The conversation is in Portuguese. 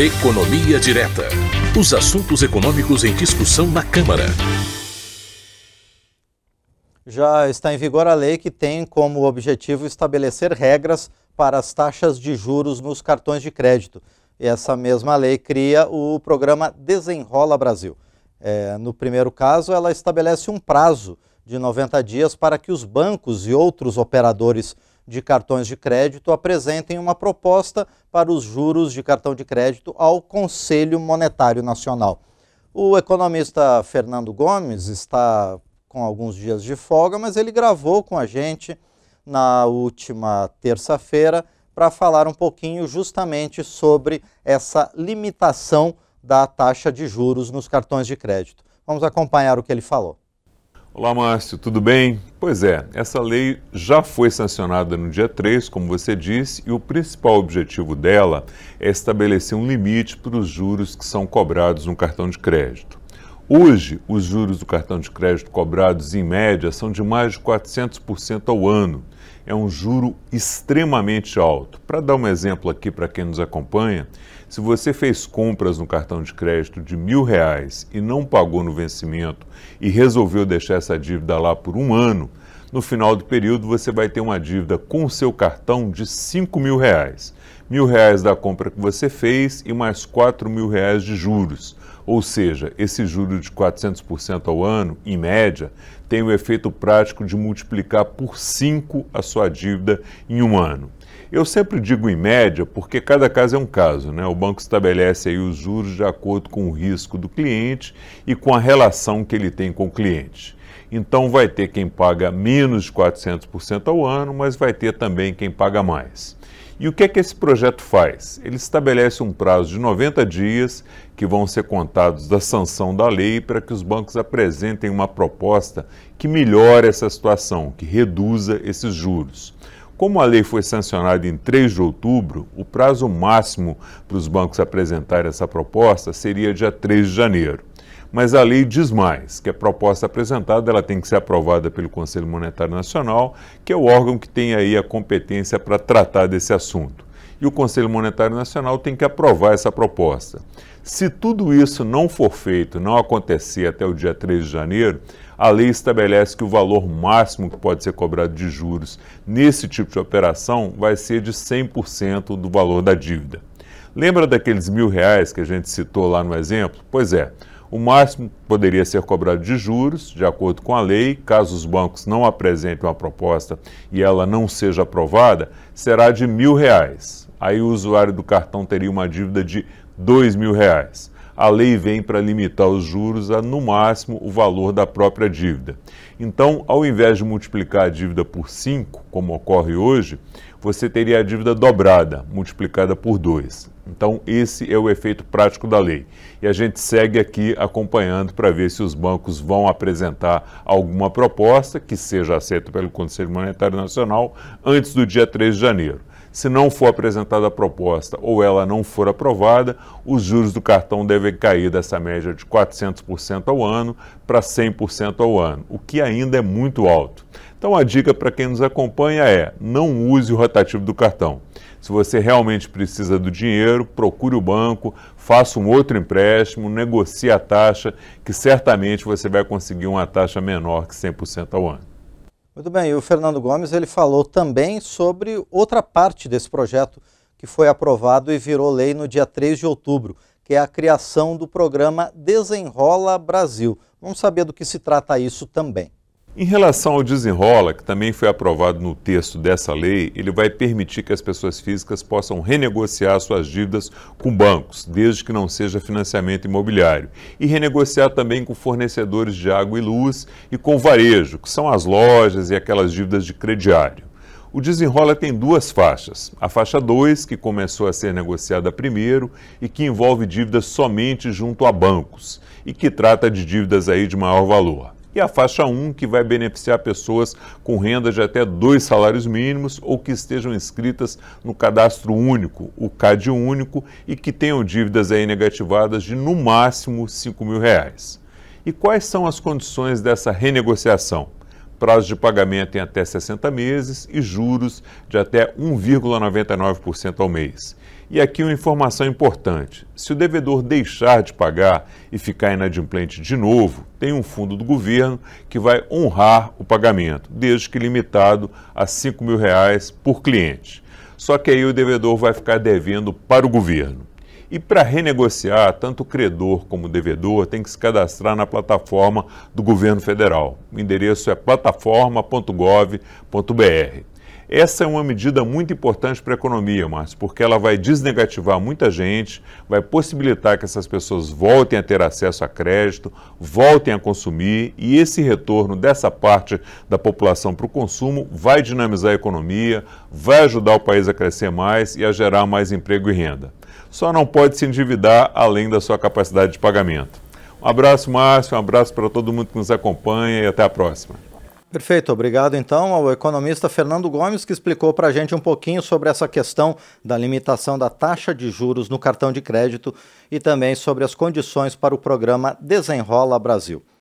Economia Direta. Os assuntos econômicos em discussão na Câmara. Já está em vigor a lei que tem como objetivo estabelecer regras para as taxas de juros nos cartões de crédito. E essa mesma lei cria o programa Desenrola Brasil. No primeiro caso, ela estabelece um prazo de 90 dias para que os bancos e outros operadores de cartões de crédito apresentem uma proposta para os juros de cartão de crédito ao Conselho Monetário Nacional. O economista Fernando Gomes está com alguns dias de folga, mas ele gravou com a gente na última terça-feira para falar um pouquinho justamente sobre essa limitação da taxa de juros nos cartões de crédito. Vamos acompanhar o que ele falou. Olá, Márcio, tudo bem? Pois é, essa lei já foi sancionada no dia 3, como você disse, e o principal objetivo dela é estabelecer um limite para os juros que são cobrados no cartão de crédito. Hoje, os juros do cartão de crédito cobrados, em média, são de mais de 400% ao ano. É um juro extremamente alto. Para dar um exemplo aqui para quem nos acompanha, se você fez compras no cartão de crédito de R$1.000 e não pagou no vencimento e resolveu deixar essa dívida lá por um ano, no final do período você vai ter uma dívida com o seu cartão de R$5.000. R$1.000 da compra que você fez e mais R$4.000 de juros. Ou seja, esse juro de 400% ao ano, em média, tem o efeito prático de multiplicar por 5 a sua dívida em um ano. Eu sempre digo em média porque cada caso é um caso, né? O banco estabelece aí os juros de acordo com o risco do cliente e com a relação que ele tem com o cliente. Então vai ter quem paga menos de 400% ao ano, mas vai ter também quem paga mais. E o que é que esse projeto faz? Ele estabelece um prazo de 90 dias que vão ser contados da sanção da lei para que os bancos apresentem uma proposta que melhore essa situação, que reduza esses juros. Como a lei foi sancionada em 3 de outubro, o prazo máximo para os bancos apresentarem essa proposta seria dia 3 de janeiro. Mas a lei diz mais, que a proposta apresentada ela tem que ser aprovada pelo Conselho Monetário Nacional, que é o órgão que tem aí a competência para tratar desse assunto. E o Conselho Monetário Nacional tem que aprovar essa proposta. Se tudo isso não for feito, não acontecer até o dia 3 de janeiro, a lei estabelece que o valor máximo que pode ser cobrado de juros nesse tipo de operação vai ser de 100% do valor da dívida. Lembra daqueles R$1.000 que a gente citou lá no exemplo? Pois é. O máximo poderia ser cobrado de juros, de acordo com a lei, caso os bancos não apresentem uma proposta e ela não seja aprovada, será de R$1.000. Aí o usuário do cartão teria uma dívida de R$2.000. A lei vem para limitar os juros a, no máximo, o valor da própria dívida. Então, ao invés de multiplicar a dívida por 5, como ocorre hoje, você teria a dívida dobrada, multiplicada por 2. Então, esse é o efeito prático da lei. E a gente segue aqui acompanhando para ver se os bancos vão apresentar alguma proposta que seja aceita pelo Conselho Monetário Nacional antes do dia 3 de janeiro. Se não for apresentada a proposta ou ela não for aprovada, os juros do cartão devem cair dessa média de 400% ao ano para 100% ao ano, o que ainda é muito alto. Então a dica para quem nos acompanha é: não use o rotativo do cartão. Se você realmente precisa do dinheiro, procure o banco, faça um outro empréstimo, negocie a taxa, que certamente você vai conseguir uma taxa menor que 100% ao ano. Muito bem, e o Fernando Gomes ele falou também sobre outra parte desse projeto que foi aprovado e virou lei no dia 3 de outubro, que é a criação do programa Desenrola Brasil. Vamos saber do que se trata isso também. Em relação ao Desenrola, que também foi aprovado no texto dessa lei, ele vai permitir que as pessoas físicas possam renegociar suas dívidas com bancos, desde que não seja financiamento imobiliário, e renegociar também com fornecedores de água e luz e com varejo, que são as lojas e aquelas dívidas de crediário. O Desenrola tem 2 faixas. A faixa 2, que começou a ser negociada primeiro e que envolve dívidas somente junto a bancos e que trata de dívidas aí de maior valor. E a faixa 1, que vai beneficiar pessoas com renda de até 2 salários mínimos ou que estejam inscritas no Cadastro Único, o CAD Único, e que tenham dívidas aí negativadas de no máximo R$5.000. E quais são as condições dessa renegociação? Prazo de pagamento em até 60 meses e juros de até 1,99% ao mês. E aqui uma informação importante: se o devedor deixar de pagar e ficar inadimplente de novo, tem um fundo do governo que vai honrar o pagamento, desde que limitado a R$ 5.000 por cliente. Só que aí o devedor vai ficar devendo para o governo. E para renegociar, tanto o credor como o devedor tem que se cadastrar na plataforma do governo federal. O endereço é plataforma.gov.br. Essa é uma medida muito importante para a economia, Márcio, porque ela vai desnegativar muita gente, vai possibilitar que essas pessoas voltem a ter acesso a crédito, voltem a consumir, e esse retorno dessa parte da população para o consumo vai dinamizar a economia, vai ajudar o país a crescer mais e a gerar mais emprego e renda. Só não pode se endividar além da sua capacidade de pagamento. Um abraço, Márcio, um abraço para todo mundo que nos acompanha e até a próxima. Perfeito, obrigado então ao economista Fernando Gomes, que explicou para a gente um pouquinho sobre essa questão da limitação da taxa de juros no cartão de crédito e também sobre as condições para o programa Desenrola Brasil.